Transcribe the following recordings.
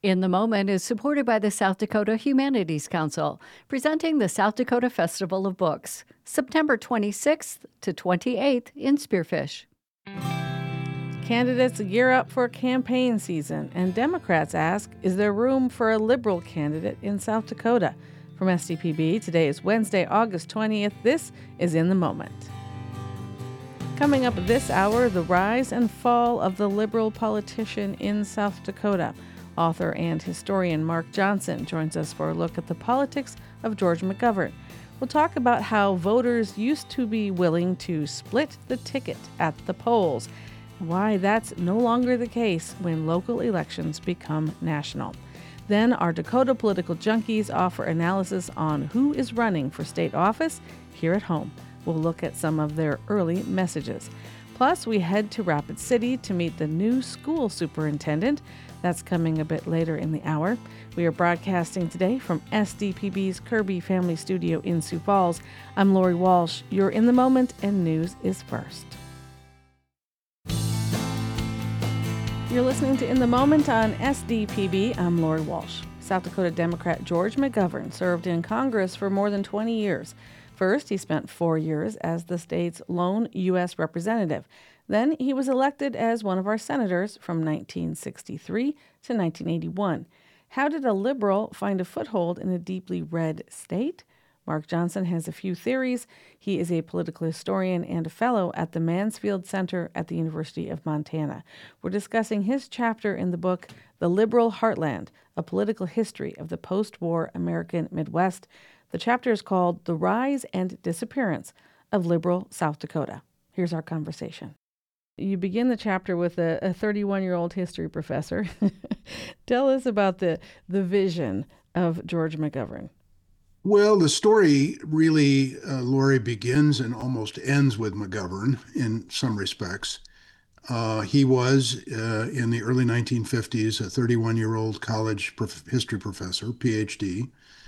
In the Moment is supported by the South Dakota Humanities Council, presenting the South Dakota Festival of Books, September 26th to 28th in Spearfish. Candidates gear up for campaign season, and Democrats ask, is there room for a liberal candidate in South Dakota? From SDPB, today is Wednesday, August 20th. This is In the Moment. Coming up this hour, the rise and fall of the liberal politician in South Dakota. Author and historian Mark Johnson joins us for a look at the politics of George McGovern. We'll talk about how voters used to be willing to split the ticket at the polls, why that's no longer the case when local elections become national. Then our Dakota political junkies offer analysis on who is running for state office here at home. We'll look at some of their early messages. Plus, we head to Rapid City to meet the new school superintendent. That's coming a bit later in the hour. We are broadcasting today from SDPB's Kirby Family Studio in Sioux Falls. I'm Lori Walsh. You're in the moment, and news is first. You're listening to In the Moment on SDPB. I'm Lori Walsh. South Dakota Democrat George McGovern served in Congress for more than 20 years. First, he spent 4 years as the state's lone U.S. representative. Then he was elected as one of our senators from 1963 to 1981. How did a liberal find a foothold in a deeply red state? Mark Johnson has a few theories. He is a political historian and a fellow at the Mansfield Center at the University of Montana. We're discussing his chapter in the book, The Liberal Heartland, A Political History of the Post-War American Midwest. The chapter is called The Rise and Disappearance of Liberal South Dakota. Here's our conversation. You begin the chapter with a 31-year-old history professor. Tell us about the vision of George McGovern. Well, the story really, Lori, begins and almost ends with McGovern in some respects. He was, in the early 1950s, a 31-year-old college history professor, PhD,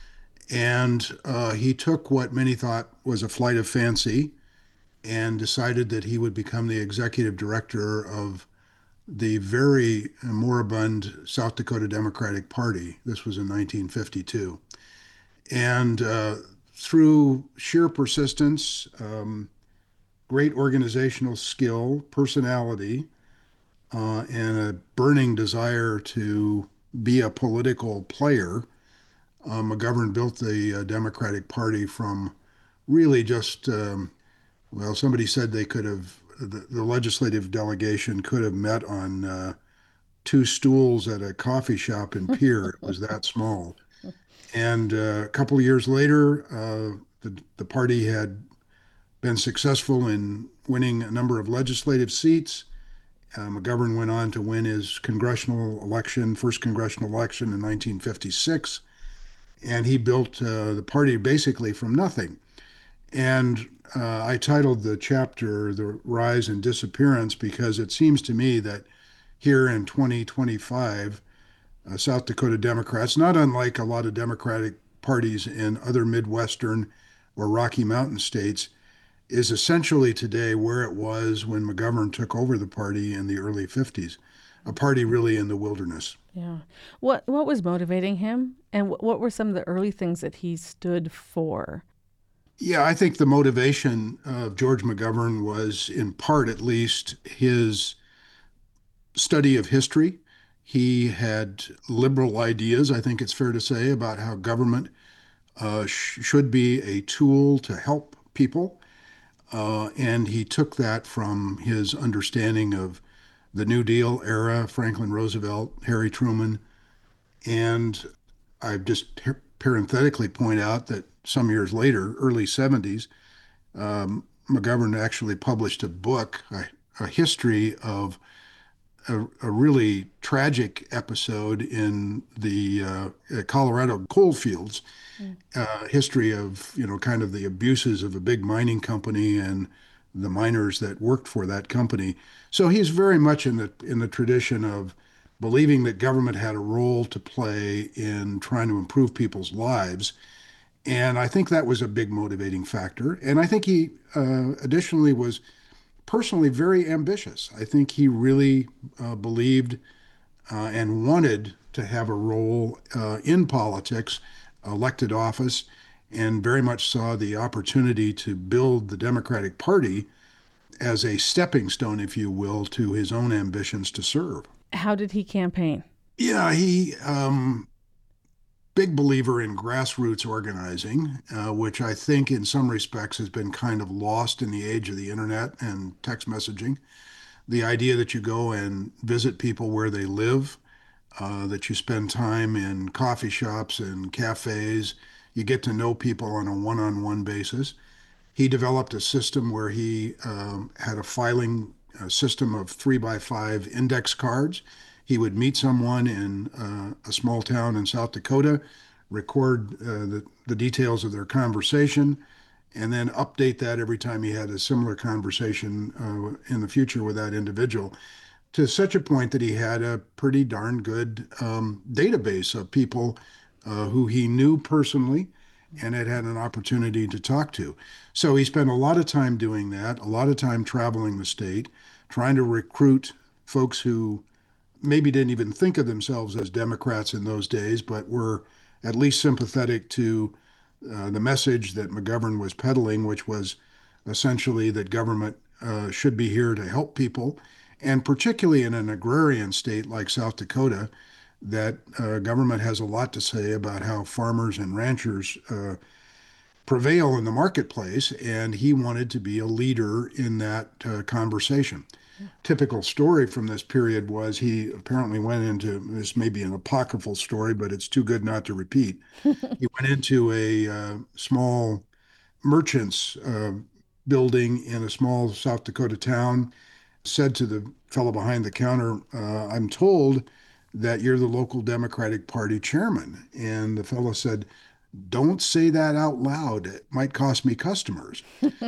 and he took what many thought was a flight of fancy and decided that he would become the executive director of the very moribund South Dakota Democratic Party. This was in 1952. And through sheer persistence, great organizational skill, personality, and a burning desire to be a political player, McGovern built the Democratic Party from really just, somebody said they could have, the legislative delegation could have met on 2 stools at a coffee shop in Pierre. It was that small. And a couple of years later, the party had been successful in winning a number of legislative seats. McGovern went on to win his first congressional election in 1956. And he built the party basically from nothing. And I titled the chapter The Rise and Disappearance because it seems to me that here in 2025, South Dakota Democrats, not unlike a lot of Democratic parties in other Midwestern or Rocky Mountain states, is essentially today where it was when McGovern took over the party in the early 50s, a party really in the wilderness. Yeah. What was motivating him, and what were some of the early things that he stood for? Yeah, I think the motivation of George McGovern was, in part at least, his study of history. He had liberal ideas, I think it's fair to say, about how government should be a tool to help people. And he took that from his understanding of the New Deal era, Franklin Roosevelt, Harry Truman. And I just parenthetically point out that some years later, early 70s, McGovern actually published a book, a history of a really tragic episode in the Colorado coal fields, history of, kind of the abuses of a big mining company and the miners that worked for that company. So he's very much in the tradition of believing that government had a role to play in trying to improve people's lives. And I think that was a big motivating factor. And I think he additionally was personally very ambitious. I think he really believed and wanted to have a role in politics, elected office, and very much saw the opportunity to build the Democratic Party as a stepping stone, if you will, to his own ambitions to serve. How did he campaign? Yeah, he big believer in grassroots organizing, which I think in some respects has been kind of lost in the age of the internet and text messaging. The idea that you go and visit people where they live, that you spend time in coffee shops and cafes, you get to know people on a one-on-one basis. He developed a system where he had a filing system of 3x5 index cards. He would meet someone in a small town in South Dakota, record the details of their conversation, and then update that every time he had a similar conversation in the future with that individual, to such a point that he had a pretty darn good database of people who he knew personally and had had an opportunity to talk to. So he spent a lot of time doing that, a lot of time traveling the state, trying to recruit folks who maybe didn't even think of themselves as Democrats in those days, but were at least sympathetic to the message that McGovern was peddling, which was essentially that government should be here to help people, and particularly in an agrarian state like South Dakota, that government has a lot to say about how farmers and ranchers prevail in the marketplace, and he wanted to be a leader in that conversation. Typical story from this period was he apparently went into, this may be an apocryphal story, but it's too good not to repeat. He went into a small merchant's building in a small South Dakota town, said to the fellow behind the counter, I'm told that you're the local Democratic Party chairman. And the fellow said, don't say that out loud. It might cost me customers.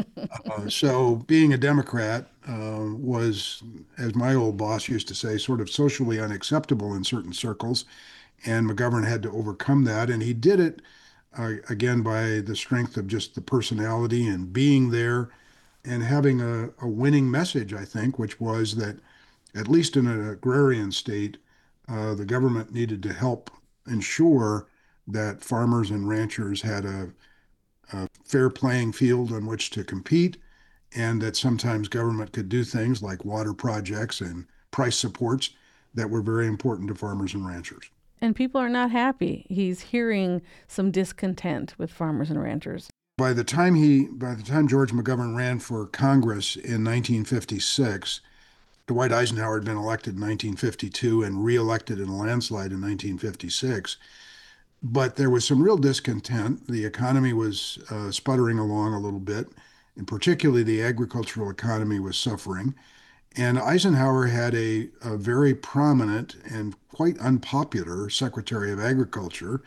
So being a Democrat was, as my old boss used to say, sort of socially unacceptable in certain circles. And McGovern had to overcome that. And he did it, again, by the strength of just the personality and being there and having a winning message, I think, which was that, at least in an agrarian state, the government needed to help ensure that farmers and ranchers had a fair playing field on which to compete, and that sometimes government could do things like water projects and price supports that were very important to farmers and ranchers. And people are not happy. He's hearing some discontent with farmers and ranchers. By the time George McGovern ran for Congress in 1956, Dwight Eisenhower had been elected in 1952 and reelected in a landslide in 1956. But there was some real discontent. The economy was sputtering along a little bit, and particularly the agricultural economy was suffering. And Eisenhower had a very prominent and quite unpopular Secretary of Agriculture,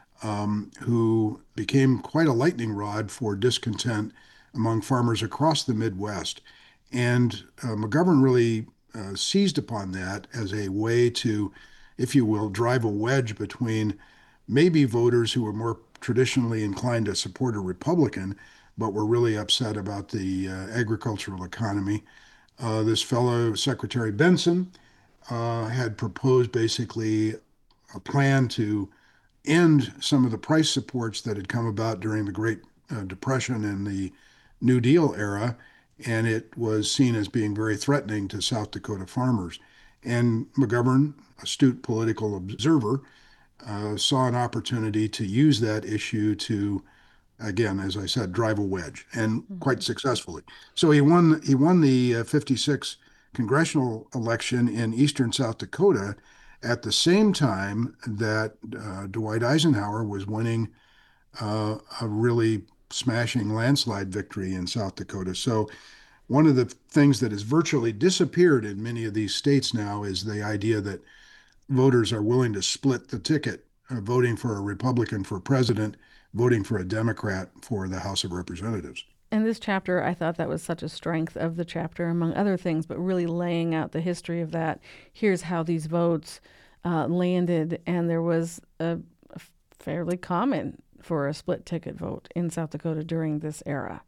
who became quite a lightning rod for discontent among farmers across the Midwest. And McGovern really seized upon that as a way to, if you will, drive a wedge between maybe voters who were more traditionally inclined to support a Republican, but were really upset about the agricultural economy. This fellow, Secretary Benson, had proposed basically a plan to end some of the price supports that had come about during the Great Depression and the New Deal era, and it was seen as being very threatening to South Dakota farmers. And McGovern, astute political observer, saw an opportunity to use that issue to, again, as I said, drive a wedge, and quite successfully. So he won the 56 congressional election in eastern South Dakota at the same time that Dwight Eisenhower was winning a really smashing landslide victory in South Dakota. So one of the things that has virtually disappeared in many of these states now is the idea that voters are willing to split the ticket, voting for a Republican for president, voting for a Democrat for the House of Representatives. In this chapter, I thought that was such a strength of the chapter, among other things, but really laying out the history of that. Here's how these votes landed, and there was a fairly common for a split ticket vote in South Dakota during this era.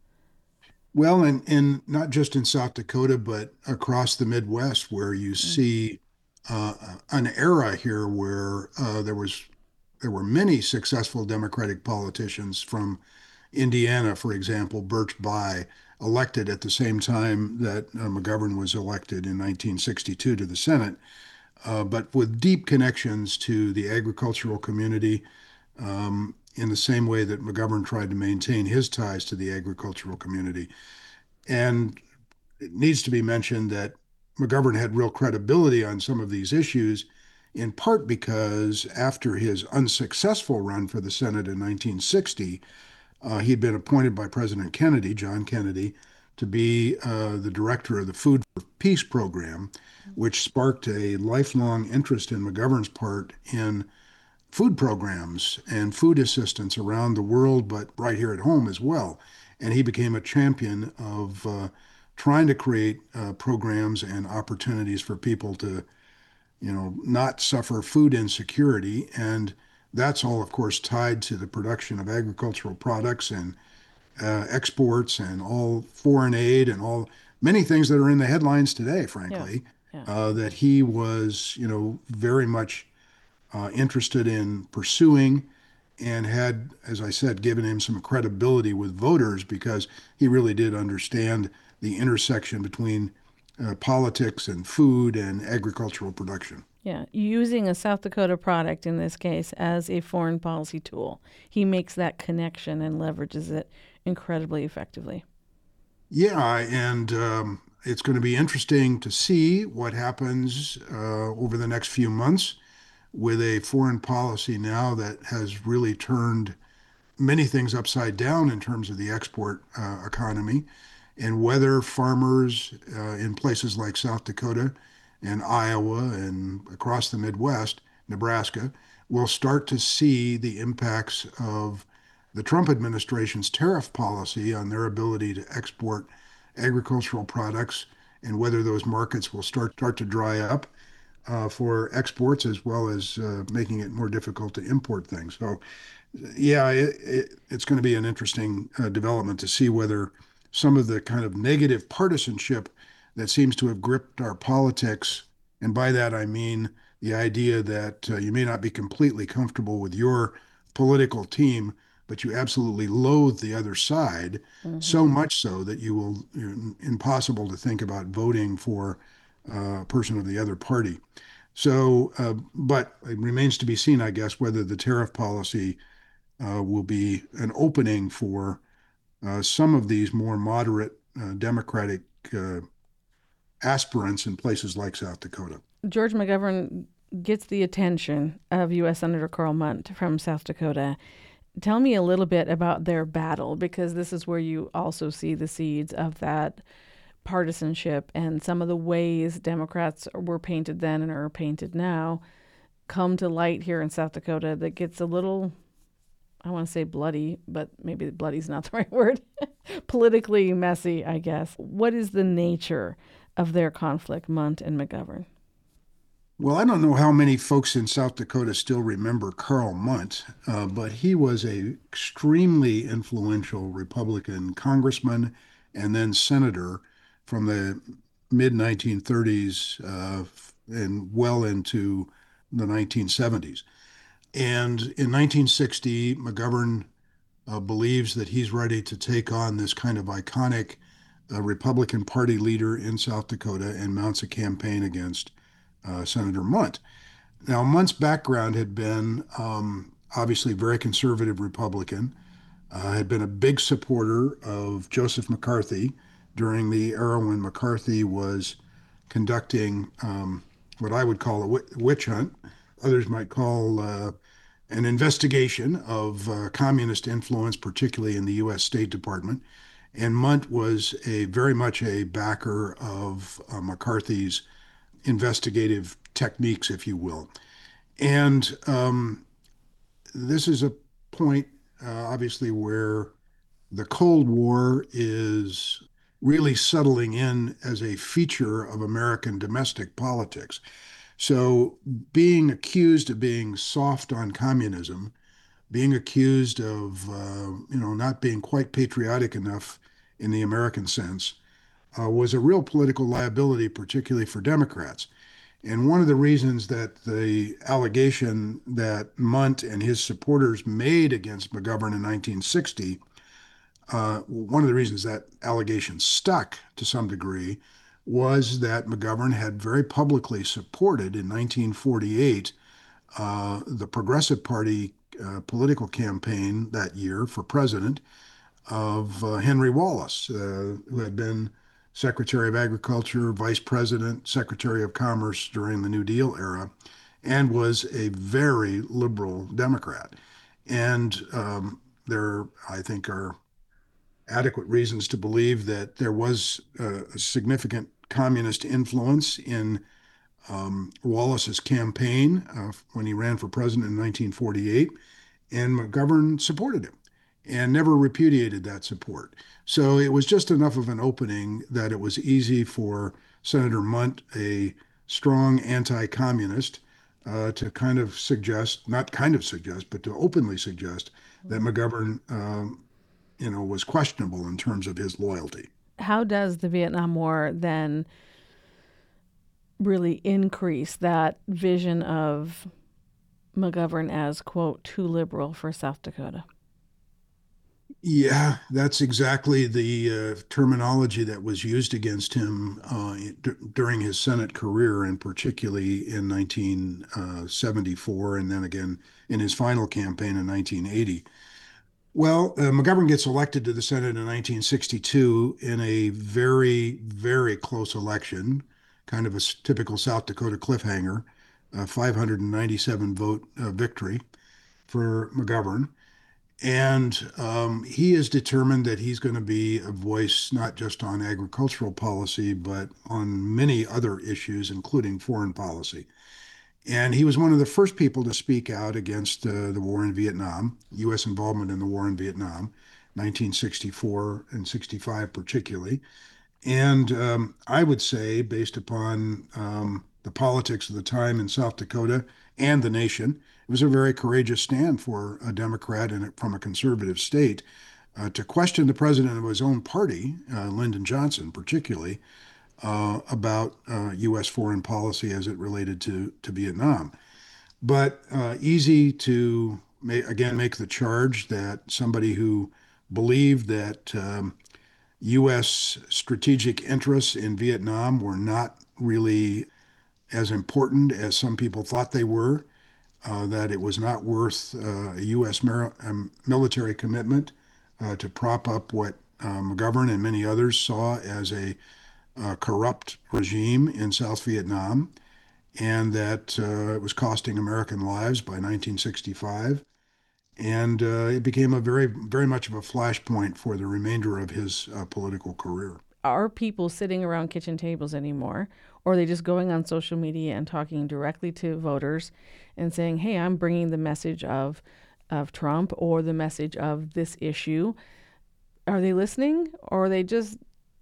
Well, and not just in South Dakota, but across the Midwest, where you see an era here where there were many successful Democratic politicians from Indiana, for example, Birch Bayh, elected at the same time that McGovern was elected in 1962 to the Senate, but with deep connections to the agricultural community, in the same way that McGovern tried to maintain his ties to the agricultural community. And it needs to be mentioned that McGovern had real credibility on some of these issues, in part because after his unsuccessful run for the Senate in 1960, he'd been appointed by President Kennedy, John Kennedy, to be the director of the Food for Peace program, which sparked a lifelong interest in McGovern's part in food programs and food assistance around the world, but right here at home as well. And he became a champion of trying to create programs and opportunities for people to, not suffer food insecurity. And that's all, of course, tied to the production of agricultural products and exports and all foreign aid and all many things that are in the headlines today, frankly, that he was, very much interested in pursuing and had, as I said, given him some credibility with voters because he really did understand the intersection between politics and food and agricultural production. Yeah, using a South Dakota product in this case as a foreign policy tool. He makes that connection and leverages it incredibly effectively. Yeah, and it's going to be interesting to see what happens over the next few months with a foreign policy now that has really turned many things upside down in terms of the export economy, and whether farmers in places like South Dakota and Iowa and across the Midwest, Nebraska, will start to see the impacts of the Trump administration's tariff policy on their ability to export agricultural products and whether those markets will start to dry up for exports as well as making it more difficult to import things. So, yeah, it's going to be an interesting development to see whether some of the kind of negative partisanship that seems to have gripped our politics, and by that I mean the idea that you may not be completely comfortable with your political team, but you absolutely loathe the other side, so much so that you will, impossible to think about voting for a person of the other party. So, but it remains to be seen, I guess, whether the tariff policy will be an opening for some of these more moderate Democratic aspirants in places like South Dakota. George McGovern gets the attention of U.S. Senator Carl Mundt from South Dakota. Tell me a little bit about their battle, because this is where you also see the seeds of that partisanship and some of the ways Democrats were painted then and are painted now come to light here in South Dakota that gets a little, I want to say bloody, but maybe bloody's not the right word, politically messy, I guess. What is the nature of their conflict, Mundt and McGovern? Well, I don't know how many folks in South Dakota still remember Carl Mundt, but he was a extremely influential Republican congressman and then senator from the mid 1930s and well into the 1970s. And in 1960, McGovern believes that he's ready to take on this kind of iconic Republican Party leader in South Dakota and mounts a campaign against Senator Mundt. Now, Mundt's background had been obviously very conservative Republican, had been a big supporter of Joseph McCarthy during the era when McCarthy was conducting what I would call a witch hunt. Others might call an investigation of communist influence, particularly in the U.S. State Department. And Mundt was very much a backer of McCarthy's investigative techniques, if you will. And this is a point, obviously, where the Cold War is really settling in as a feature of American domestic politics. So being accused of being soft on communism, being accused of, not being quite patriotic enough in the American sense, was a real political liability, particularly for Democrats. And one of the reasons that the allegation that Munt and his supporters made against McGovern in 1960, one of the reasons that allegation stuck to some degree was that McGovern had very publicly supported in 1948 the Progressive Party political campaign that year for president of Henry Wallace, who had been Secretary of Agriculture, Vice President, Secretary of Commerce during the New Deal era, and was a very liberal Democrat. And there, I think, are adequate reasons to believe that there was a significant communist influence in Wallace's campaign when he ran for president in 1948, and McGovern supported him and never repudiated that support. So it was just enough of an opening that it was easy for Senator Munt, a strong anti-communist, to kind of suggest, not kind of suggest, but to openly suggest that McGovern, was questionable in terms of his loyalty. How does the Vietnam War then really increase that vision of McGovern as, quote, too liberal for South Dakota? Yeah, that's exactly the terminology that was used against him during his Senate career, and particularly in 1974, and then again in his final campaign in 1980. Well, McGovern gets elected to the Senate in 1962 in a very, very close election, kind of a typical South Dakota cliffhanger, a 597 vote victory for McGovern. And he is determined that he's going to be a voice not just on agricultural policy, but on many other issues, including foreign policy. And he was one of the first people to speak out against the war in Vietnam, U.S. involvement in the war in Vietnam, 1964 and 65 particularly. And I would say, based upon the politics of the time in South Dakota and the nation, it was a very courageous stand for a Democrat and from a conservative state to question the president of his own party, Lyndon Johnson particularly, about U.S. foreign policy as it related to Vietnam. But easy to, again, make the charge that somebody who believed that U.S. strategic interests in Vietnam were not really as important as some people thought they were, that it was not worth a U.S. military commitment to prop up what McGovern and many others saw as a corrupt regime in South Vietnam, and that it was costing American lives by 1965. And it became a very, very much of a flashpoint for the remainder of his political career. Are people sitting around kitchen tables anymore? Or are they just going on social media and talking directly to voters and saying, hey, I'm bringing the message of Trump or the message of this issue? Are they listening, or are they just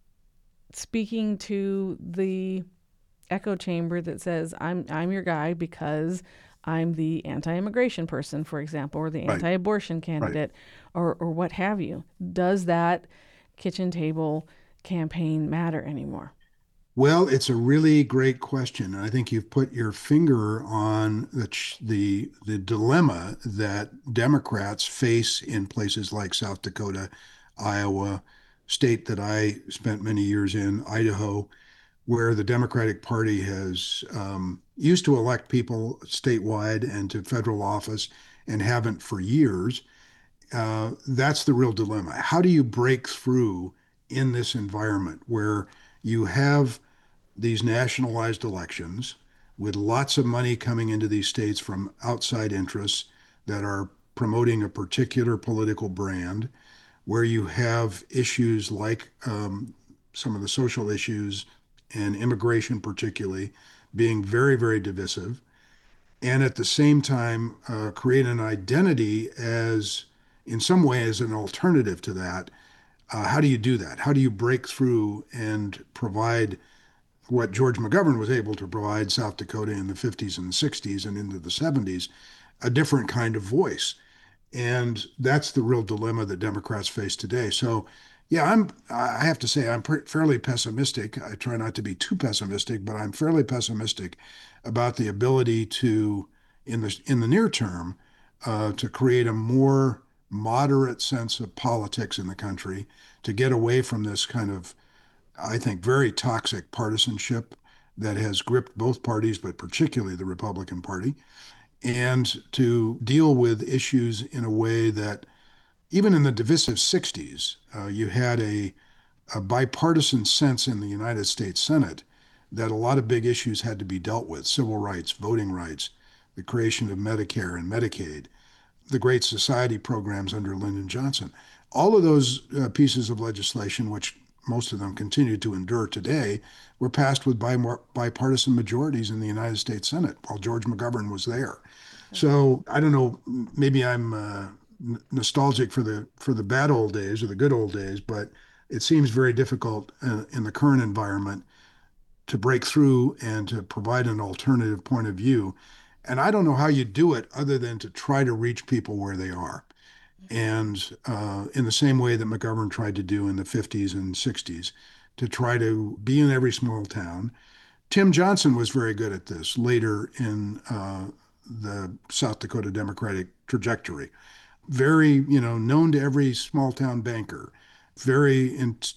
speaking to the echo chamber that says, I'm your guy because I'm the anti-immigration person, for example, or the anti-abortion candidate, or what have you? Does that kitchen table campaign matter anymore? Well, it's a really great question. And I think you've put your finger on the dilemma that Democrats face in places like South Dakota, Iowa, state that I spent many years in, Idaho, where the Democratic Party has used to elect people statewide and to federal office and haven't for years. That's the real dilemma. How do you break through in this environment where you have these nationalized elections with lots of money coming into these states from outside interests that are promoting a particular political brand, where you have issues like some of the social issues and immigration particularly being very, very divisive, and at the same time create an identity as, in some way, as an alternative to that. How do you do that? How do you break through and provide what George McGovern was able to provide South Dakota in the 50s and 60s and into the 70s, a different kind of voice? And that's the real dilemma that Democrats face today. So Yeah, I have to say, I'm fairly pessimistic. I try not to be too pessimistic, but I'm fairly pessimistic about the ability to, in the near term, to create a more moderate sense of politics in the country, to get away from this kind of, I think, very toxic partisanship that has gripped both parties, but particularly the Republican Party, and to deal with issues in a way that even in the divisive 60s, you had a bipartisan sense in the United States Senate that a lot of big issues had to be dealt with: civil rights, voting rights, the creation of Medicare and Medicaid, the Great Society programs under Lyndon Johnson. All of those pieces of legislation, which most of them continue to endure today, were passed with bipartisan majorities in the United States Senate while George McGovern was there. So I don't know, maybe I'm nostalgic for the bad old days or the good old days, but it seems very difficult in the current environment to break through and to provide an alternative point of view. And I don't know how you do it other than to try to reach people where they are. And in the same way that McGovern tried to do in the 50s and 60s, to try to be in every small town. Tim Johnson was very good at this later in the South Dakota Democratic trajectory. Very, known to every small town banker, very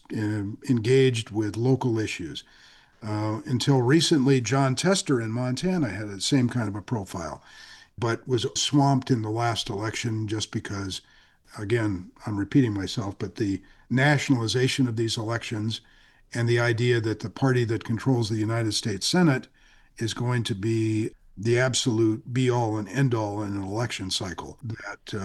engaged with local issues. Until recently, John Tester in Montana had the same kind of a profile, but was swamped in the last election just because, again, I'm repeating myself, but the nationalization of these elections and the idea that the party that controls the United States Senate is going to be the absolute be all and end all in an election cycle. That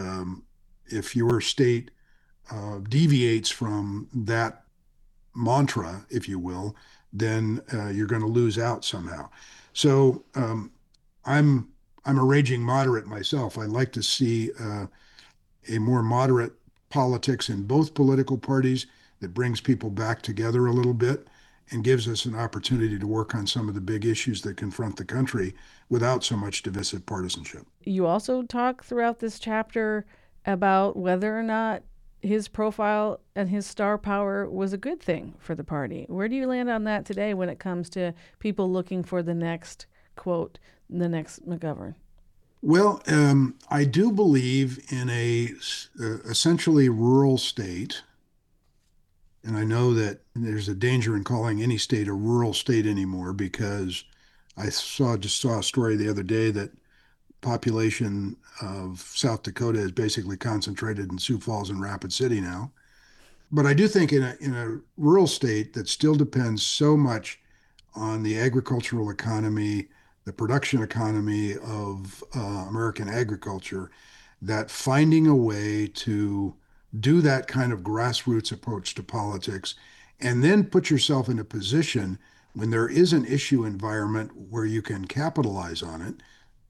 if your state deviates from that mantra, if you will, then you're going to lose out somehow. So I'm a raging moderate myself. I like to see a more moderate politics in both political parties that brings people back together a little bit and gives us an opportunity to work on some of the big issues that confront the country without so much divisive partisanship. You also talk throughout this chapter about whether or not his profile and his star power was a good thing for the party. Where do you land on that today when it comes to people looking for the next, quote, the next McGovern? Well, I do believe in a essentially rural state. And I know that there's a danger in calling any state a rural state anymore, because I just saw a story the other day that population of South Dakota is basically concentrated in Sioux Falls and Rapid City now. But I do think in a rural state that still depends so much on the agricultural economy, the production economy of American agriculture, that finding a way to do that kind of grassroots approach to politics and then put yourself in a position when there is an issue environment where you can capitalize on it.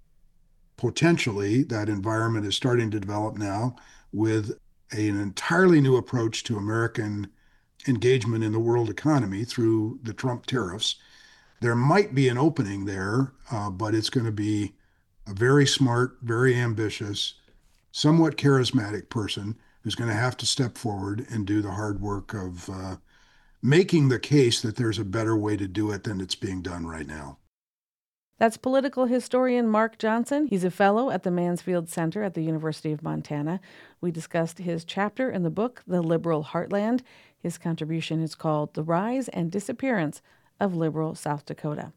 Potentially, that environment is starting to develop now with an entirely new approach to American engagement in the world economy through the Trump tariffs. There might be an opening there, but it's going to be a very smart, very ambitious, somewhat charismatic person who's going to have to step forward and do the hard work of making the case that there's a better way to do it than it's being done right now. That's political historian Mark Johnson. He's a fellow at the Mansfield Center at the University of Montana. We discussed his chapter in the book, The Liberal Heartland. His contribution is called The Rise and Disappearance of Liberal South Dakota.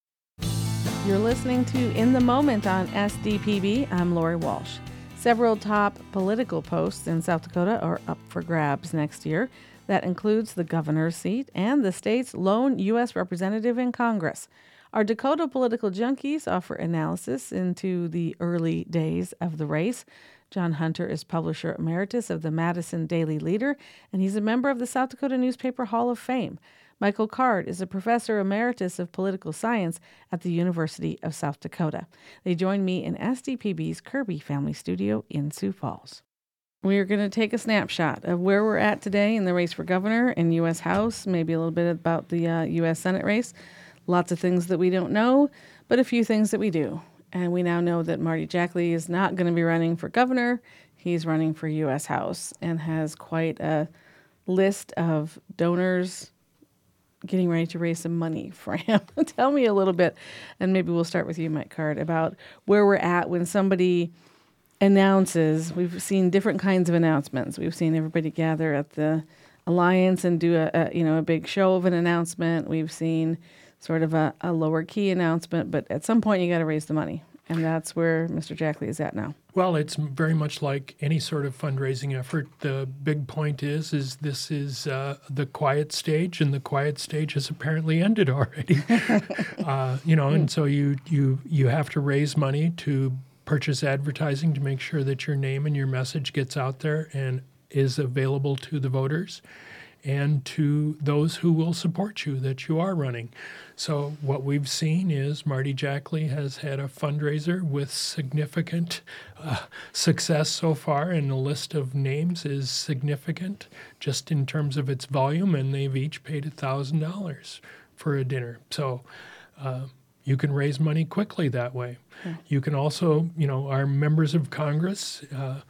You're listening to In the Moment on SDPB. I'm Lori Walsh. Several top political posts in South Dakota are up for grabs next year. That includes the governor's seat and the state's lone U.S. representative in Congress. Our Dakota political junkies offer analysis into the early days of the race. John Hunter is publisher emeritus of the Madison Daily Leader, and he's a member of the South Dakota Newspaper Hall of Fame. Michael Card is a professor emeritus of political science at the University of South Dakota. They join me in SDPB's Kirby Family Studio in Sioux Falls. We are going to take a snapshot of where we're at today in the race for governor and U.S. House, maybe a little bit about the U.S. Senate race. Lots of things that we don't know, but a few things that we do. And we now know that Marty Jackley is not going to be running for governor. He's running for U.S. House and has quite a list of donors getting ready to raise some money for him. Tell me a little bit, and maybe we'll start with you, Mike Card, about where we're at when somebody announces. We've seen different kinds of announcements. We've seen everybody gather at the Alliance and do a big show of an announcement. We've seen sort of a lower key announcement, but at some point you got to raise the money. And that's where Mr. Jackley is at now. Well, it's very much like any sort of fundraising effort. The big point is this is the quiet stage, and the quiet stage has apparently ended already. And so you have to raise money to purchase advertising to make sure that your name and your message gets out there and is available to the voters and to those who will support you, that you are running. So what we've seen is Marty Jackley has had a fundraiser with significant success so far, and the list of names is significant just in terms of its volume, and they've each paid $1,000 for a dinner. So you can raise money quickly that way. Yeah. You can also, our members of Congress,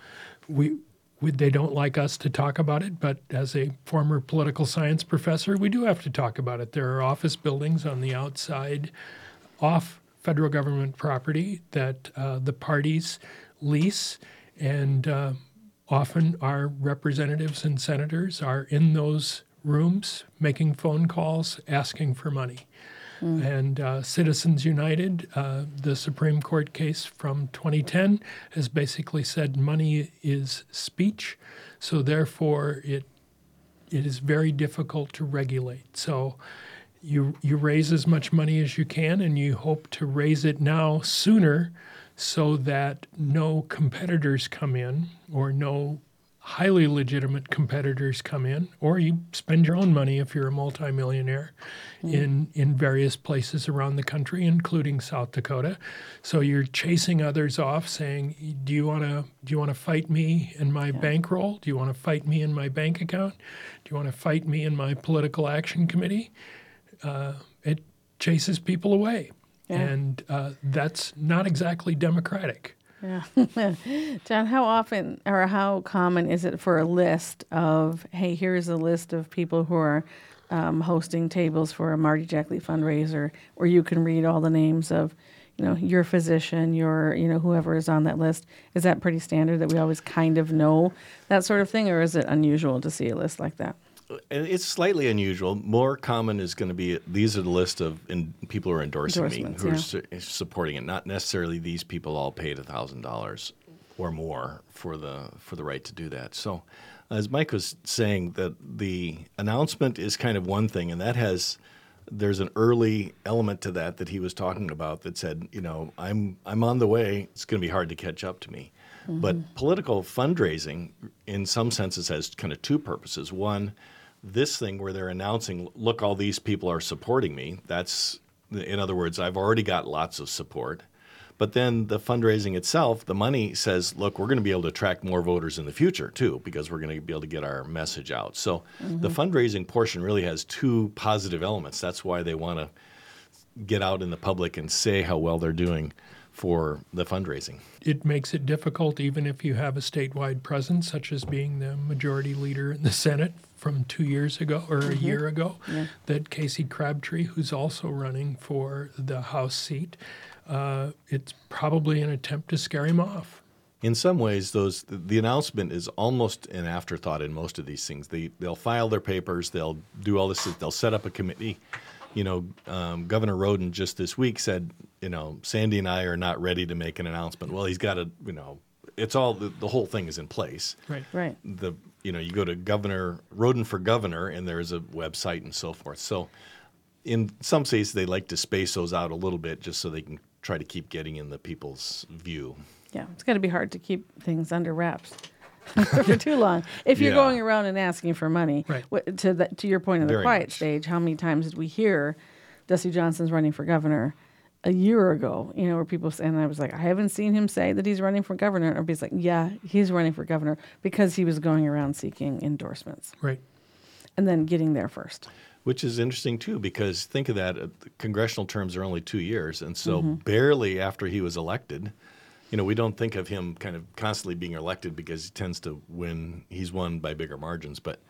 they don't like us to talk about it, but as a former political science professor, we do have to talk about it. There are office buildings on the outside off federal government property that the parties lease, and often our representatives and senators are in those rooms making phone calls, asking for money. And Citizens United, the Supreme Court case from 2010, has basically said money is speech, so therefore it is very difficult to regulate. So you raise as much money as you can, and you hope to raise it now sooner so that no competitors come in, or no highly legitimate competitors come in, or you spend your own money if you're a multimillionaire in various places around the country, including South Dakota. So you're chasing others off, saying, "Do you want to fight me in my bankroll? Do you want to fight me in my bank account? Do you want to fight me in my political action committee?" It chases people away, and that's not exactly democratic. Yeah. John, how often or how common is it for a list of, hey, here's a list of people who are hosting tables for a Marty Jackley fundraiser, where you can read all the names of, your physician, your, whoever is on that list? Is that pretty standard that we always kind of know that sort of thing, or is it unusual to see a list like that? It's slightly unusual. More common is going to be, these are the list of people who are endorsing me, who are supporting it. Not necessarily these people all paid $1,000 or more for the right to do that. So, as Mike was saying, that the announcement is kind of one thing, and there's an early element to that he was talking about that said, I'm on the way. It's going to be hard to catch up to me. Mm-hmm. But political fundraising, in some senses, has kind of two purposes. One, this thing where they're announcing, look, all these people are supporting me. That's, in other words, I've already got lots of support. But then the fundraising itself, the money says, look, we're going to be able to attract more voters in the future, too, because we're going to be able to get our message out. So the fundraising portion really has two positive elements. That's why they want to get out in the public and say how well they're doing for the fundraising. It makes it difficult even if you have a statewide presence, such as being the majority leader in the Senate from 2 years ago or a year ago, that Casey Crabtree, who's also running for the House seat, it's probably an attempt to scare him off. In some ways, the announcement is almost an afterthought in most of these things. They'll file their papers, they'll do all this, they'll set up a committee. Governor Roden just this week said, Sandy and I are not ready to make an announcement. Well, he's got to, it's all, the whole thing is in place. Right. You go to Governor Roden for Governor, and there's a website and so forth. So in some cases, they like to space those out a little bit just so they can try to keep getting in the people's view. Yeah, it's got to be hard to keep things under wraps for too long. If you're going around and asking for money, to your point of the quiet stage, how many times did we hear Dusty Johnson's running for governor a year ago, where people say, and I was like, I haven't seen him say that he's running for governor. Or he's like, yeah, he's running for governor because he was going around seeking endorsements. Right. And then getting there first. Which is interesting, too, because think of that. Congressional terms are only 2 years. And so barely after he was elected, we don't think of him kind of constantly being elected because he tends to win. He's won by bigger margins. But,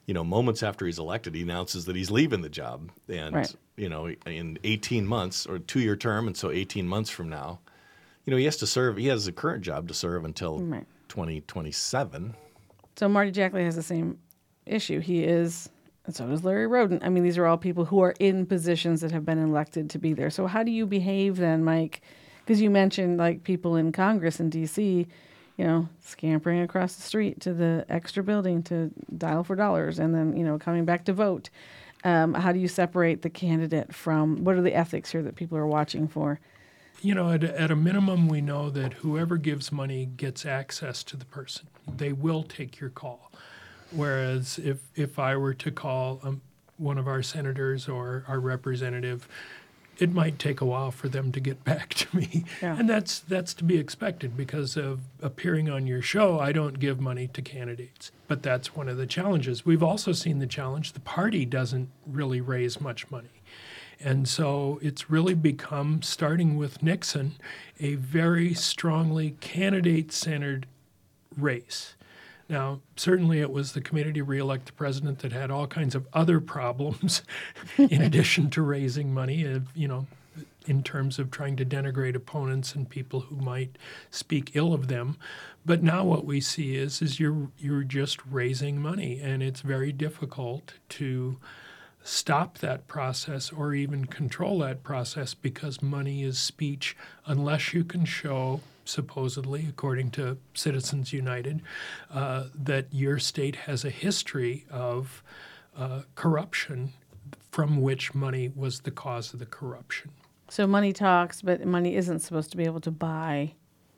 moments after he's elected, he announces that he's leaving the job. And, Right. In 18 months or 2-year term, and so 18 months from now, he has to serve. He has a current job to serve until Right. 2027. So Marty Jackley has the same issue. He is, and so does Larry Roden. I mean, these are all people who are in positions that have been elected to be there. So how do you behave then, Mike? Because you mentioned like people in Congress in D.C., scampering across the street to the extra building to dial for dollars and then, coming back to vote. How do you separate the candidate from, what are the ethics here that people are watching for? At a minimum, we know that whoever gives money gets access to the person. They will take your call. Whereas if I were to call one of our senators or our representative, it might take a while for them to get back to me. Yeah. And that's to be expected because of appearing on your show. I don't give money to candidates. But that's one of the challenges. We've also seen the challenge. The party doesn't really raise much money. And so it's really become, starting with Nixon, a very strongly candidate-centered race. Now, certainly it was the committee to re-elect the president that had all kinds of other problems in addition to raising money, in terms of trying to denigrate opponents and people who might speak ill of them. But now what we see is you're just raising money, and it's very difficult to stop that process or even control that process because money is speech unless you can show, supposedly, according to Citizens United, that your state has a history of corruption from which money was the cause of the corruption. So money talks, but money isn't supposed to be able to buy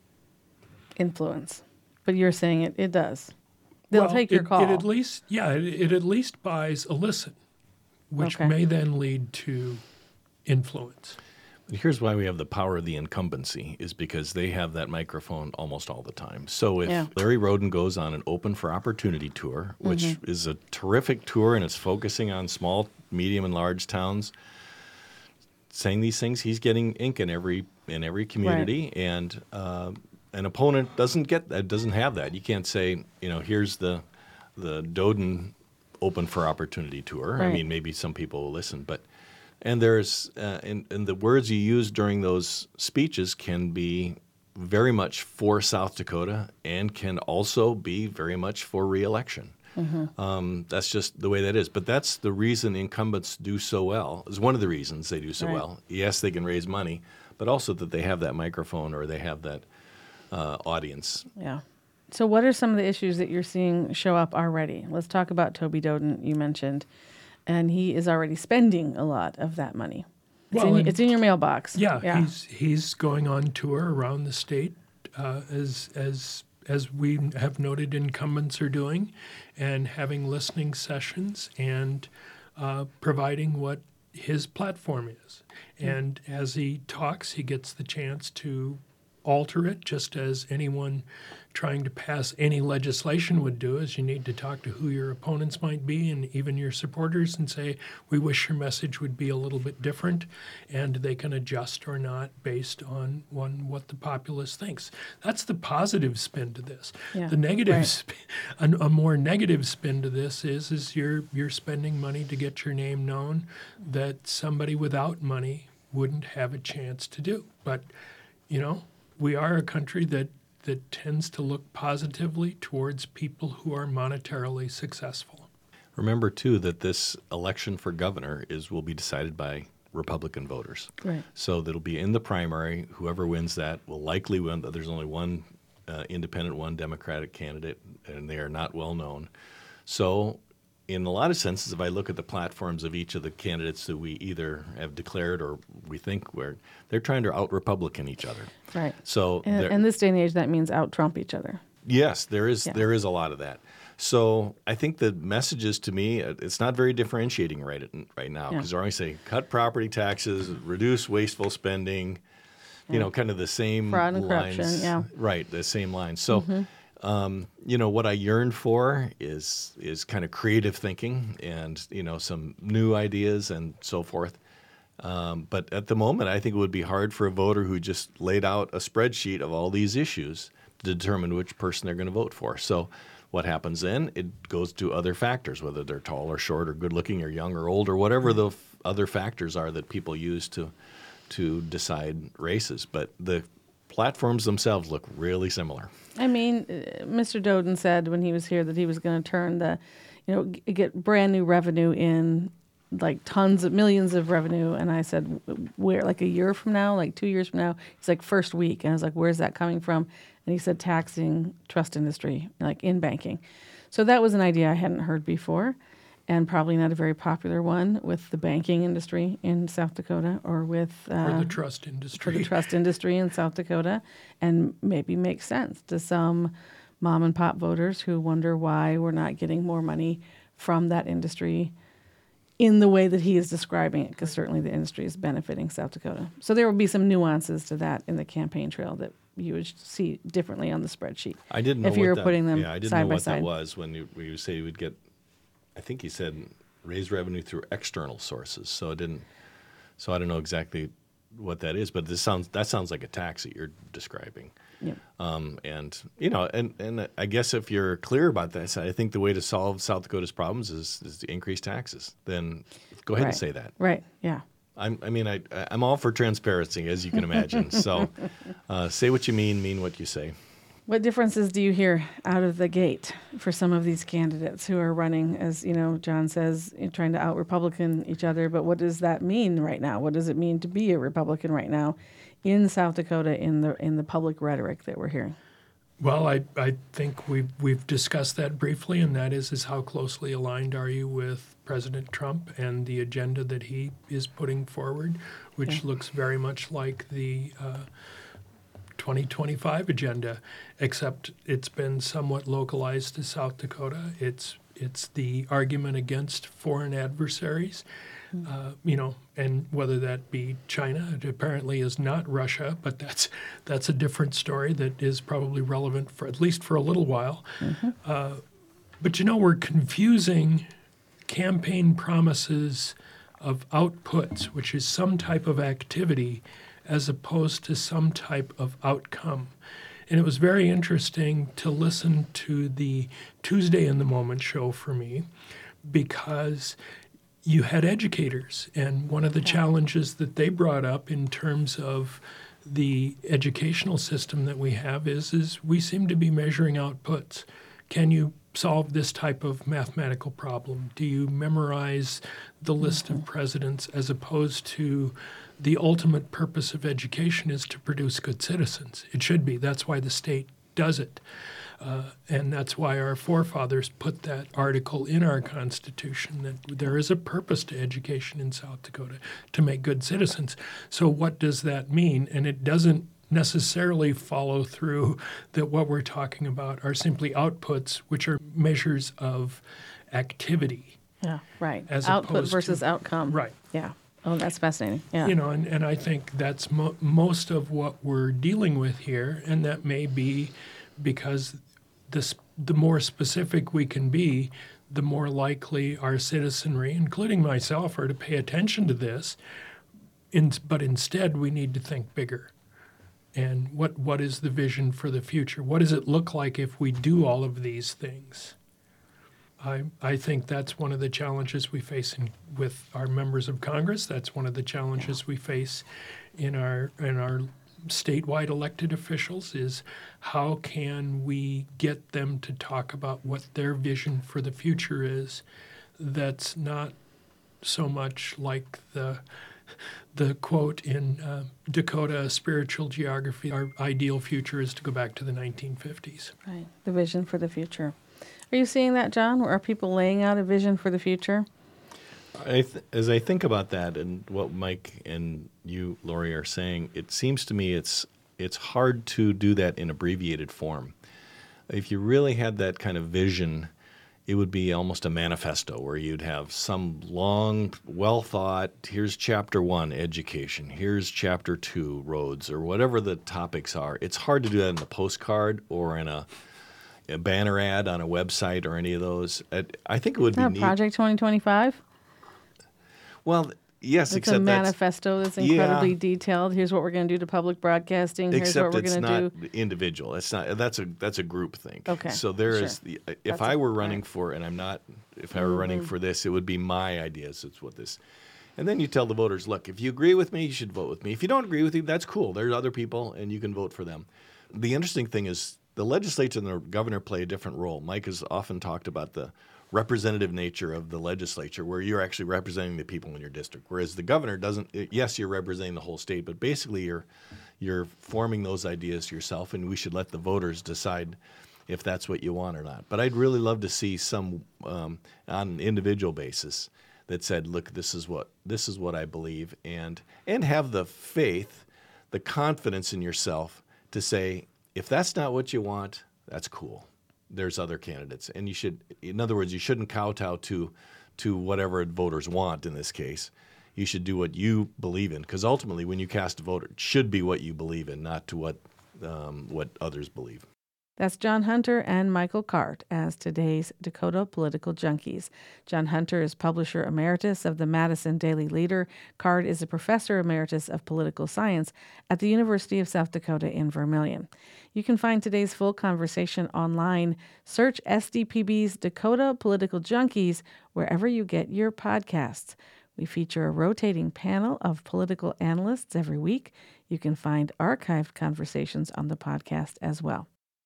influence. But you're saying it does. They'll take your call. It at least buys a listen, which may then lead to influence. Here's why we have the power of the incumbency, is because they have that microphone almost all the time. So if Larry Roden goes on an Open for Opportunity tour, which is a terrific tour and it's focusing on small, medium, and large towns, saying these things, he's getting ink in every community, right. And an opponent doesn't have that. You can't say, here's the Doden Open for Opportunity tour. Right. I mean, maybe some people will listen, but there's and the words you use during those speeches can be very much for South Dakota and can also be very much for re-election. That's just the way that is. But that's the reason incumbents do so well, is one of the reasons they do so right. well. Yes, they can raise money, but also that they have that microphone or they have that audience. Yeah. So what are some of the issues that you're seeing show up already? Let's talk about Toby Doden, you mentioned. And he is already spending a lot of that money. It's in your mailbox. Yeah. He's going on tour around the state, as we have noted incumbents are doing, and having listening sessions and providing what his platform is. And as he talks, he gets the chance to alter it, just as anyone trying to pass any legislation would do, is you need to talk to who your opponents might be and even your supporters and say, we wish your message would be a little bit different, and they can adjust or not based on what the populace thinks. That's the positive spin to this. Yeah, the negative right. spin, a more negative spin to this is you're spending money to get your name known that somebody without money wouldn't have a chance to do. But, we are a country that tends to look positively towards people who are monetarily successful. Remember, too, that this election for governor will be decided by Republican voters. Right. So that'll be in the primary. Whoever wins that will likely win. There's only one independent, one Democratic candidate, and they are not well known. So in a lot of senses, if I look at the platforms of each of the candidates that we either have declared or we think they're trying to out-Republican each other. Right. So in this day and age, that means out-Trump each other. Yes, there is a lot of that. So I think the messages to me, it's not very differentiating right now, because they're always saying cut property taxes, reduce wasteful spending, kind of the same fraud and lines. corruption, Right, the same lines. So, what I yearn for is kind of creative thinking and, some new ideas and so forth. But at the moment, I think it would be hard for a voter who just laid out a spreadsheet of all these issues to determine which person they're going to vote for. So what happens then? It goes to other factors, whether they're tall or short or good looking or young or old or whatever the other factors are that people use to decide races. But the platforms themselves look really similar. I mean, Mr. Doden said when he was here that he was going to turn get brand new revenue in, like tons of millions of revenue. And I said, where, like a year from now, like 2 years from now? He's like, first week. And I was like, where's that coming from? And he said, taxing trust industry, like in banking. So that was an idea I hadn't heard before, and probably not a very popular one with the banking industry in South Dakota, or with for the trust industry. For the trust industry in South Dakota, and maybe makes sense to some mom and pop voters who wonder why we're not getting more money from that industry in the way that he is describing it, because certainly the industry is benefiting South Dakota. So there will be some nuances to that in the campaign trail that you would see differently on the spreadsheet. I didn't know if you were that, putting them I didn't side know by what side. that was when you say you would get. I think he said raise revenue through external sources. So I don't know exactly what that is, but that sounds like a tax that you're describing. Yeah. And I guess if you're clear about that, I think the way to solve South Dakota's problems is to increase taxes. Then go ahead and say that. Right. Yeah. I'm all for transparency, as you can imagine. So say what you mean what you say. What differences do you hear out of the gate for some of these candidates who are running, as John says, trying to out-Republican each other? But what does that mean right now? What does it mean to be a Republican right now in South Dakota in the public rhetoric that we're hearing? Well, I think we've discussed that briefly, and that is how closely aligned are you with President Trump and the agenda that he is putting forward, which looks very much like the 2025 agenda, except it's been somewhat localized to South Dakota. It's the argument against foreign adversaries, and whether that be China. It apparently is not Russia, but that's a different story that is probably relevant for at least for a little while. Mm-hmm. But we're confusing campaign promises of outputs, which is some type of activity, as opposed to some type of outcome. And it was very interesting to listen to the Tuesday in the Moment show for me, because you had educators, and one of the challenges that they brought up in terms of the educational system that we have is we seem to be measuring outputs. Can you solve this type of mathematical problem? Do you memorize the list of presidents, as opposed to the ultimate purpose of education is to produce good citizens? It should be. That's why the state does it. And that's why our forefathers put that article in our Constitution, that there is a purpose to education in South Dakota, to make good citizens. So what does that mean? And it doesn't necessarily follow through that what we're talking about are simply outputs, which are measures of activity. Yeah, right. As Output versus outcome. Right. Yeah. Oh, that's fascinating. Yeah. And I think that's most of what we're dealing with here, and that may be because the more specific we can be, the more likely our citizenry, including myself, are to pay attention to this. But instead, we need to think bigger. And what is the vision for the future? What does it look like if we do all of these things? I think that's one of the challenges we face with our members of Congress. That's one of the challenges we face in our statewide elected officials, is how can we get them to talk about what their vision for the future is, that's not so much like the quote in Dakota Spiritual Geography, our ideal future is to go back to the 1950s. Right, the vision for the future. Are you seeing that, John? Are people laying out a vision for the future? As I think about that and what Mike and you, Lori, are saying, it seems to me it's hard to do that in abbreviated form. If you really had that kind of vision, it would be almost a manifesto where you'd have some long, well-thought, here's chapter 1, education, here's chapter 2, roads, or whatever the topics are. It's hard to do that in a postcard or in a banner ad on a website or any of those. I think it would be neat. Project 2025? Well, Yes, it's except a manifesto that's incredibly yeah. detailed. Here's what we're going to do to public broadcasting. Here's Except what we're it's going to do. not individual. It's not. That's a group thing. Okay, So there sure. is the. If I were running for, and I'm not. If I were running Mm-hmm. for this, it would be my ideas. It's what this. And then you tell the voters, look, if you agree with me, you should vote with me. If you don't agree with me, that's cool. There's other people, and you can vote for them. The interesting thing is the legislature and the governor play a different role. Mike has often talked about the representative nature of the legislature, where you're actually representing the people in your district, whereas the governor doesn't. Yes, you're representing the whole state, but basically you're forming those ideas yourself, and we should let the voters decide if that's what you want or not. But I'd really love to see some on an individual basis that said, look, this is what I believe, and have the faith, the confidence in yourself to say, if that's not what you want, that's cool. There's other candidates, and you should. In other words, you shouldn't kowtow to whatever voters want. In this case, you should do what you believe in, because ultimately, when you cast a vote, it should be what you believe in, not to what others believe. That's John Hunter and Michael Cart as today's Dakota Political Junkies. John Hunter is publisher emeritus of the Madison Daily Leader. Cart is a professor emeritus of political science at the University of South Dakota in Vermilion. You can find today's full conversation online. Search SDPB's Dakota Political Junkies wherever you get your podcasts. We feature a rotating panel of political analysts every week. You can find archived conversations on the podcast as well.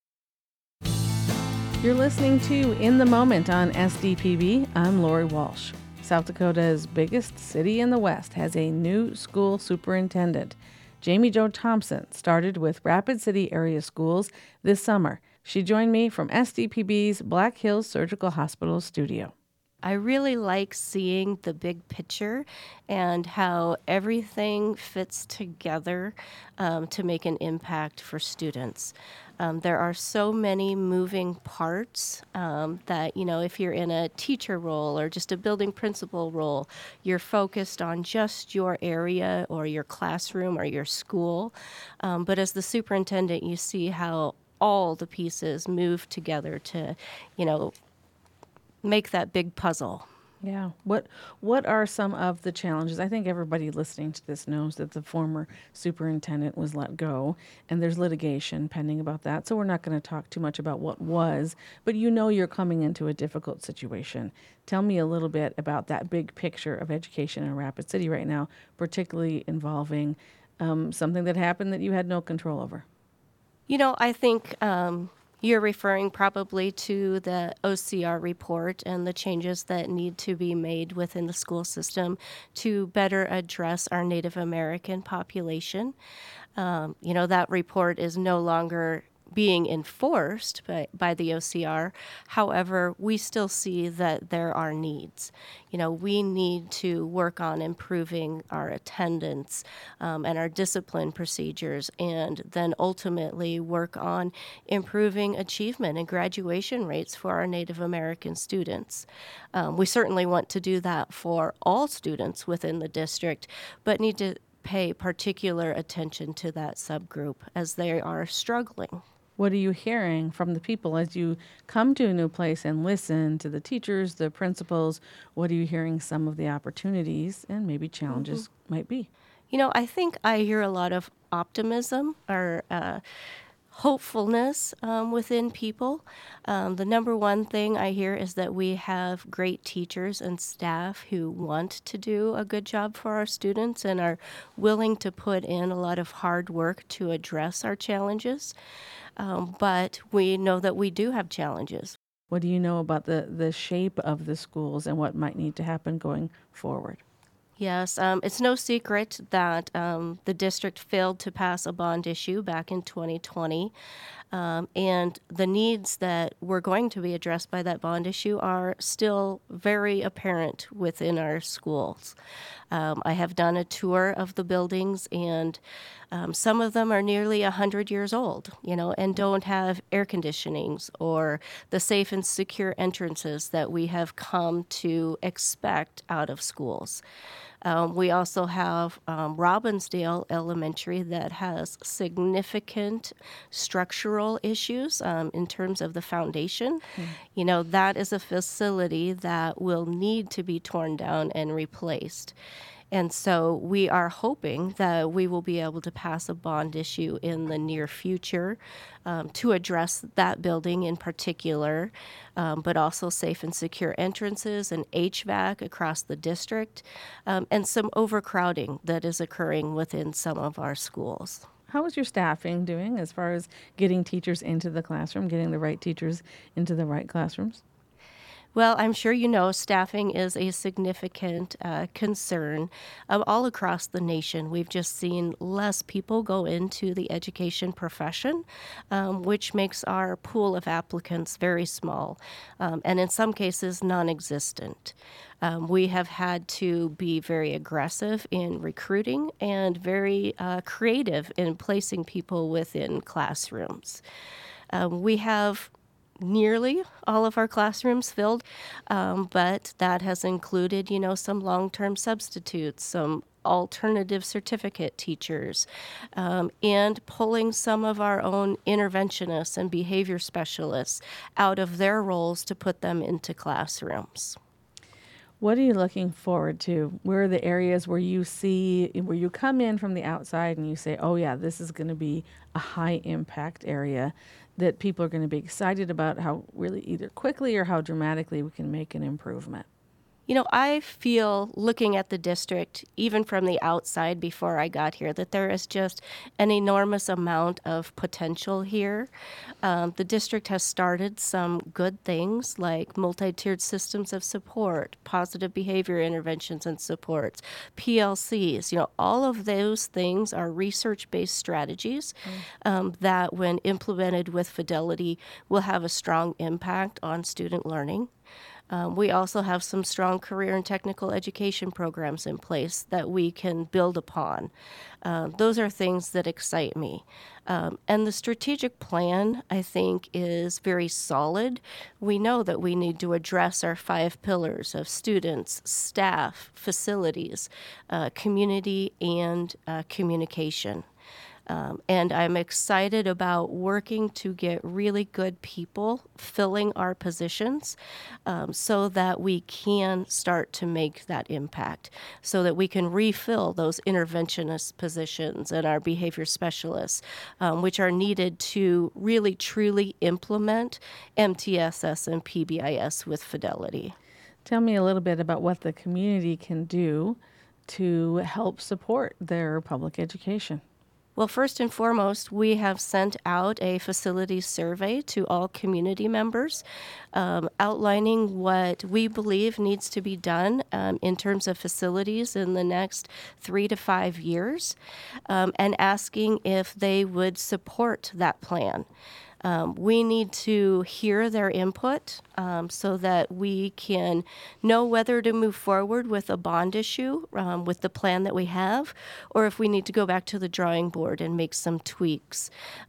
You're listening to In the Moment on SDPB. I'm Lori Walsh. South Dakota's biggest city in the West has a new school superintendent. Jamie Jo Thompson started with Rapid City Area Schools this summer. She joined me from SDPB's Black Hills Surgical Hospital studio. I really like seeing the big picture and how everything fits together to make an impact for students. There are so many moving parts that, if you're in a teacher role or just a building principal role, you're focused on just your area or your classroom or your school. But as the superintendent, you see how all the pieces move together to, make that big puzzle. Yeah. What are some of the challenges? I think everybody listening to this knows that the former superintendent was let go, and there's litigation pending about that. So we're not going to talk too much about what was, but you're coming into a difficult situation. Tell me a little bit about that big picture of education in Rapid City right now, particularly involving something that happened that you had no control over. I think you're referring probably to the OCR report and the changes that need to be made within the school system to better address our Native American population. That report is no longer being enforced by the OCR. However, we still see that there are needs. We need to work on improving our attendance and our discipline procedures, and then ultimately work on improving achievement and graduation rates for our Native American students. We certainly want to do that for all students within the district, but need to pay particular attention to that subgroup as they are struggling. What are you hearing from the people as you come to a new place and listen to the teachers, the principals? What are you hearing some of the opportunities and maybe challenges might be? I think I hear a lot of optimism or hopefulness within people. The number one thing I hear is that we have great teachers and staff who want to do a good job for our students and are willing to put in a lot of hard work to address our challenges. But we know that we do have challenges. What do you know about the shape of the schools and what might need to happen going forward? Yes, it's no secret that the district failed to pass a bond issue back in 2020. And the needs that were going to be addressed by that bond issue are still very apparent within our schools. I have done a tour of the buildings, and some of them are nearly 100 years old, and don't have air conditionings or the safe and secure entrances that we have come to expect out of schools. We also have Robbinsdale Elementary that has significant structural issues in terms of the foundation. That is a facility that will need to be torn down and replaced. And so we are hoping that we will be able to pass a bond issue in the near future to address that building in particular, but also safe and secure entrances and HVAC across the district, and some overcrowding that is occurring within some of our schools. How is your staffing doing as far as getting teachers into the classroom, getting the right teachers into the right classrooms? Well, I'm sure you know staffing is a significant concern all across the nation. We've just seen less people go into the education profession, which makes our pool of applicants very small, and in some cases non-existent. We have had to be very aggressive in recruiting and very creative in placing people within classrooms. We have nearly all of our classrooms filled, but that has included, some long-term substitutes, some alternative certificate teachers, and pulling some of our own interventionists and behavior specialists out of their roles to put them into classrooms. What are you looking forward to? Where are the areas where you come in from the outside and you say, oh yeah, this is going to be a high impact area that people are going to be excited about, how really either quickly or how dramatically we can make an improvement? I feel, looking at the district, even from the outside before I got here, that there is just an enormous amount of potential here. The district has started some good things like multi-tiered systems of support, positive behavior interventions and supports, PLCs. All of those things are research-based strategies that, when implemented with fidelity, will have a strong impact on student learning. We also have some strong career and technical education programs in place that we can build upon. Those are things that excite me. And the strategic plan, I think, is very solid. We know that we need to address our 5 pillars of students, staff, facilities, community, and communication. And I'm excited about working to get really good people filling our positions so that we can start to make that impact, so that we can refill those interventionist positions and our behavior specialists, which are needed to really truly implement MTSS and PBIS with fidelity. Tell me a little bit about what the community can do to help support their public education. Well, first and foremost, we have sent out a facilities survey to all community members outlining what we believe needs to be done in terms of facilities in the next 3 to 5 years, and asking if they would support that plan. We need to hear their input so that we can know whether to move forward with a bond issue with the plan that we have, or if we need to go back to the drawing board and make some tweaks.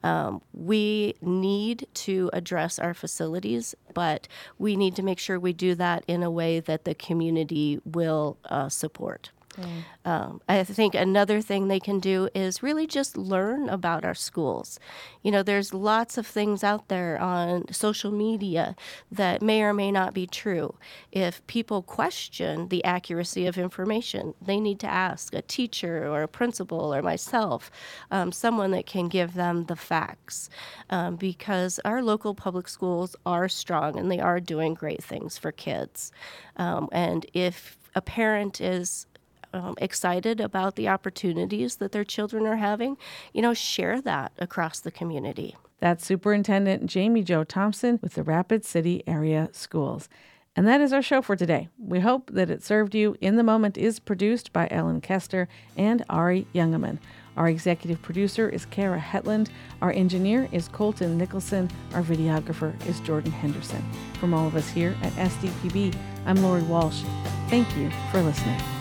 We need to address our facilities, but we need to make sure we do that in a way that the community will support. I think another thing they can do is really just learn about our schools. There's lots of things out there on social media that may or may not be true. If people question the accuracy of information, they need to ask a teacher or a principal or myself, someone that can give them the facts, because our local public schools are strong and they are doing great things for kids. And if a parent is excited about the opportunities that their children are having, share that across the community. That's Superintendent Jamie Jo Thompson with the Rapid City Area Schools. And that is our show for today. We hope that it served you. In the Moment is produced by Ellen Kester and Ari Youngeman. Our executive producer is Kara Hetland. Our engineer is Colton Nicholson. Our videographer is Jordan Henderson. From all of us here at SDPB, I'm Lori Walsh. Thank you for listening.